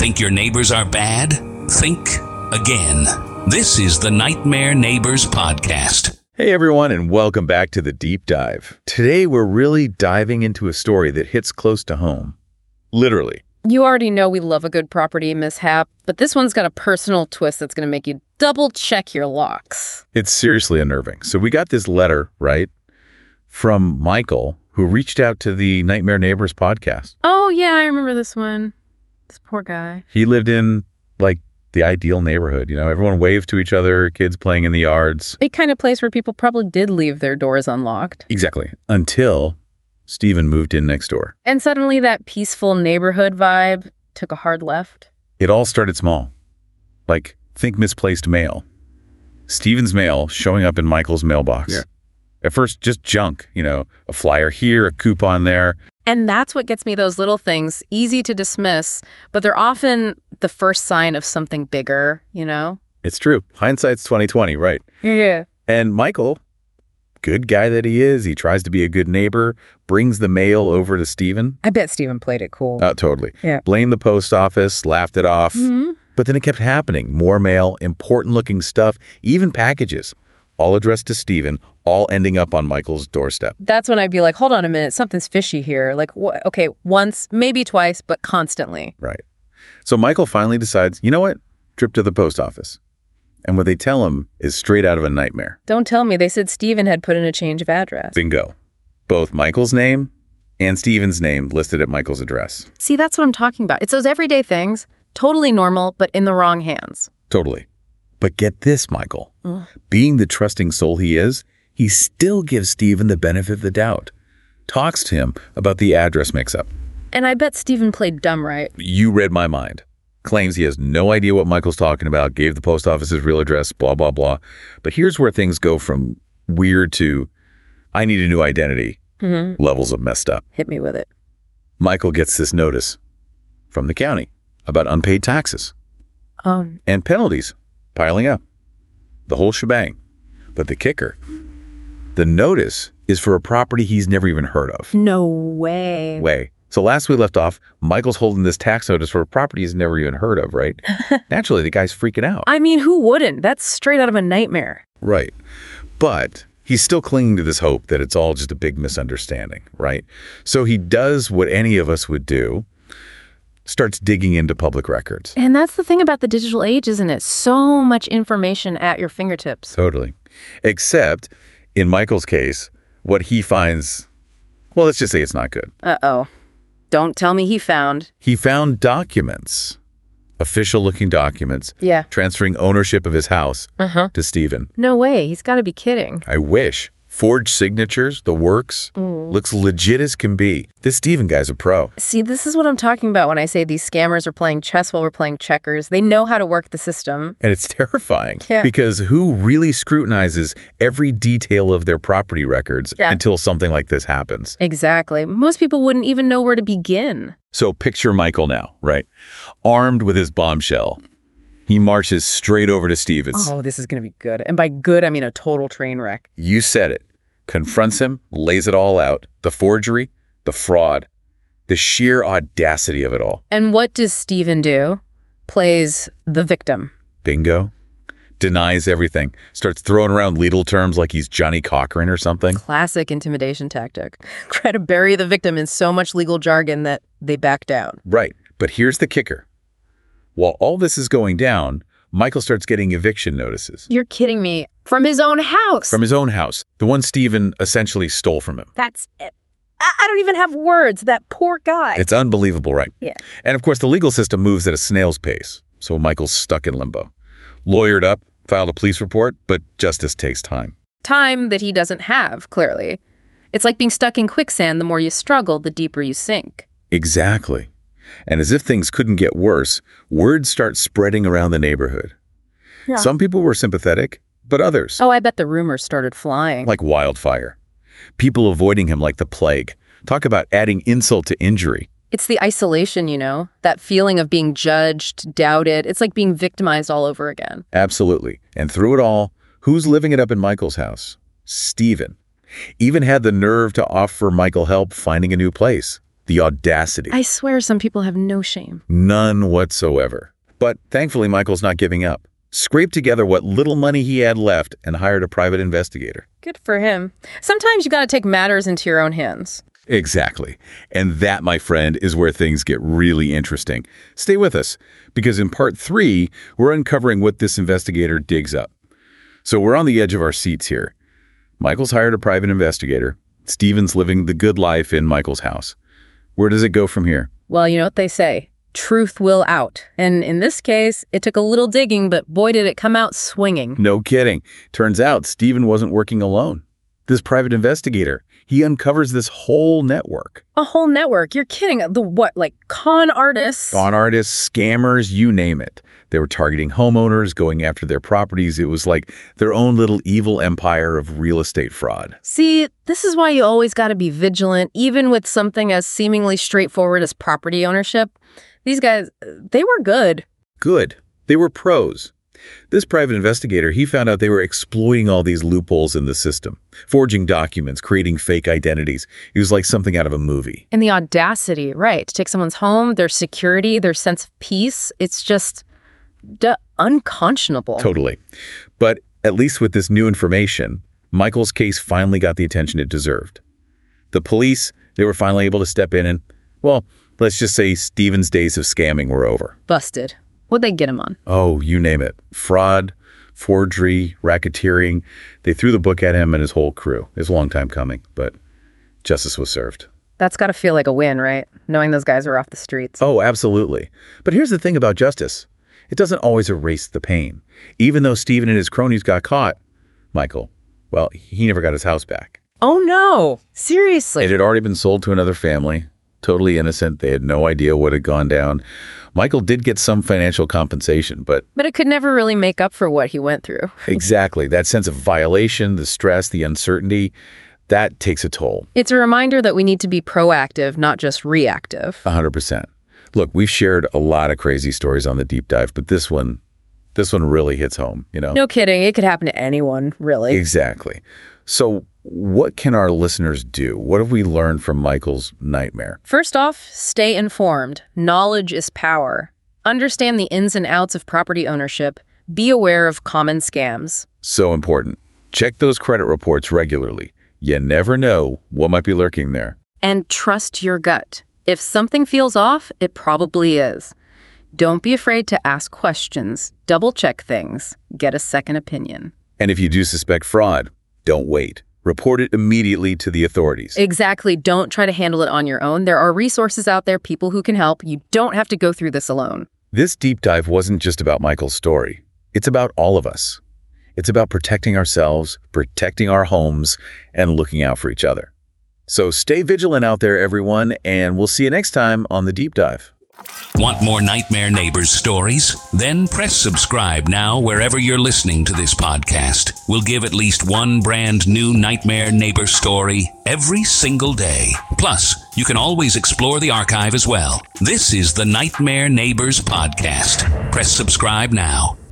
Think your neighbors are bad? Think again. This is the Nightmare Neighbors Podcast. Hey everyone, and welcome back to The Deep Dive. Today we're really diving into a story that hits close to home. Literally. You already know we love a good property mishap, but this one's got a personal twist that's going to make you double-check your locks. It's seriously unnerving. So we got this letter, right, from Michael, who reached out to the Nightmare Neighbors podcast. Oh, yeah, I remember this one. This poor guy. He lived in, like, the ideal neighborhood. You know, everyone waved to each other, kids playing in the yards. A kind of place where people probably did leave their doors unlocked. Exactly. Until Stephen moved in next door. And suddenly that peaceful neighborhood vibe took a hard left. It all started small. Like, think misplaced mail. Stephen's mail showing up in Michael's mailbox. Yeah. At first, just junk, you know, a flyer here, a coupon there. And that's what gets me those little things, easy to dismiss, but they're often the first sign of something bigger, you know? It's true. Hindsight's 20/20, right? Yeah. And Michael, good guy that he is, he tries to be a good neighbor, brings the mail over to Stephen. I bet Stephen played it cool. Oh, totally. Yeah. Blamed the post office, laughed it off. Mm-hmm. But then it kept happening. More mail, important-looking stuff, even packages, all addressed to Stephen, all ending up on Michael's doorstep. That's when I'd be like, hold on a minute, something's fishy here. Like, okay, once, maybe twice, but constantly. Right. So Michael finally decides, you know what? Trip to the post office. And what they tell him is straight out of a nightmare. Don't tell me. They said Stephen had put in a change of address. Bingo. Both Michael's name and Stephen's name listed at Michael's address. See, that's what I'm talking about. It's those everyday things, totally normal, but in the wrong hands. Totally. But get this, Michael. Being the trusting soul he is, he still gives Stephen the benefit of the doubt. Talks to him about the address mix-up. And I bet Stephen played dumb, right? You read my mind. Claims he has no idea what Michael's talking about, gave the post office his real address, blah, blah, blah. But here's where things go from weird to I need a new identity, levels of messed up. Hit me with it. Michael gets this notice from the county about unpaid taxes and penalties piling up. The whole shebang. But the kicker, the notice is for a property he's never even heard of. No way. So last we left off, Michael's holding this tax notice for a property he's never even heard of, right? Naturally, the guy's freaking out. I mean, who wouldn't? That's straight out of a nightmare. Right. But he's still clinging to this hope that it's all just a big misunderstanding, right? So he does what any of us would do, starts digging into public records. And that's the thing about the digital age, isn't it? So much information at your fingertips. Totally. Except, in Michael's case, what he finds, well, let's just say it's not good. Uh-oh. Don't tell me he found. He found documents, official-looking documents, transferring ownership of his house to Stephen. No way. He's got to be kidding. I wish. Forged signatures, the works, looks legit as can be. This Stephen guy's a pro. See, this is what I'm talking about when I say these scammers are playing chess while we're playing checkers. They know how to work the system. And it's terrifying because who really scrutinizes every detail of their property records until something like this happens? Exactly. Most people wouldn't even know where to begin. So picture Michael now, right? Armed with his bombshell. He marches straight over to Stephen's. Oh, this is going to be good. And by good, I mean a total train wreck. You said it. Confronts him, lays it all out. The forgery, the fraud, the sheer audacity of it all. And what does Stephen do? Plays the victim. Bingo. Denies everything. Starts throwing around legal terms like he's Johnny Cochran or something. Classic intimidation tactic. Try to bury the victim in so much legal jargon that they back down. Right. But here's the kicker. While all this is going down, Michael starts getting eviction notices. You're kidding me. From his own house. From his own house. The one Stephen essentially stole from him. That's it. I don't even have words. That poor guy. It's unbelievable, right? Yeah. And of course, the legal system moves at a snail's pace. So Michael's stuck in limbo. Lawyered up, filed a police report, but justice takes time. Time that he doesn't have, clearly. It's like being stuck in quicksand. The more you struggle, the deeper you sink. Exactly. And as if things couldn't get worse, word starts spreading around the neighborhood. Yeah. Some people were sympathetic, but others. Oh, I bet the rumors started flying. Like wildfire. People avoiding him like the plague. Talk about adding insult to injury. It's the isolation, you know, that feeling of being judged, doubted. It's like being victimized all over again. Absolutely. And through it all, who's living it up in Michael's house? Stephen. Even had the nerve to offer Michael help finding a new place. The audacity. I swear some people have no shame. None whatsoever. But thankfully, Michael's not giving up. Scraped together what little money he had left and hired a private investigator. Good for him. Sometimes you got to take matters into your own hands. Exactly. And that, my friend, is where things get really interesting. Stay with us, because in part 3, we're uncovering what this investigator digs up. So we're on the edge of our seats here. Michael's hired a private investigator. Stephen's living the good life in Michael's house. Where does it go from here? Well, you know what they say. Truth will out. And in this case, it took a little digging, but boy, did it come out swinging. No kidding. Turns out Stephen wasn't working alone. This private investigator, he uncovers this whole network. A whole network? You're kidding. The what, like con artists? Con artists, scammers, you name it. They were targeting homeowners, going after their properties. It was like their own little evil empire of real estate fraud. See, this is why you always got to be vigilant, even with something as seemingly straightforward as property ownership. These guys, they were good. Good. They were pros. This private investigator, he found out they were exploiting all these loopholes in the system, forging documents, creating fake identities. It was like something out of a movie. And the audacity, right, to take someone's home, their security, their sense of peace, it's just unconscionable. Totally. But at least with this new information, Michael's case finally got the attention it deserved. The police, they were finally able to step in and, well, let's just say Stephen's days of scamming were over. Busted. What'd they get him on? Oh, you name it. Fraud, forgery, racketeering. They threw the book at him and his whole crew. It was a long time coming, but justice was served. That's got to feel like a win, right? Knowing those guys were off the streets. Oh, absolutely. But here's the thing about justice. It doesn't always erase the pain. Even though Stephen and his cronies got caught, Michael, well, he never got his house back. Oh, no. Seriously. It had already been sold to another family. Totally innocent. They had no idea what had gone down. Michael did get some financial compensation, but it could never really make up for what he went through. Exactly. That sense of violation, the stress, the uncertainty, that takes a toll. It's a reminder that we need to be proactive, not just reactive. 100%. Look, we've shared a lot of crazy stories on the deep dive, but this one really hits home, you know? No kidding. It could happen to anyone, really. Exactly. So what can our listeners do? What have we learned from Michael's nightmare? First off, stay informed. Knowledge is power. Understand the ins and outs of property ownership. Be aware of common scams. So important. Check those credit reports regularly. You never know what might be lurking there. And trust your gut. If something feels off, it probably is. Don't be afraid to ask questions. Double-check things. Get a second opinion. And if you do suspect fraud, don't wait. Report it immediately to the authorities. Exactly. Don't try to handle it on your own. There are resources out there, people who can help. You don't have to go through this alone. This deep dive wasn't just about Michael's story. It's about all of us. It's about protecting ourselves, protecting our homes, and looking out for each other. So stay vigilant out there, everyone, and we'll see you next time on The Deep Dive. Want more Nightmare Neighbors stories? Then press subscribe now wherever you're listening to this podcast. We'll give at least one brand new Nightmare Neighbor story every single day. Plus, you can always explore the archive as well. This is the Nightmare Neighbors Podcast. Press subscribe now.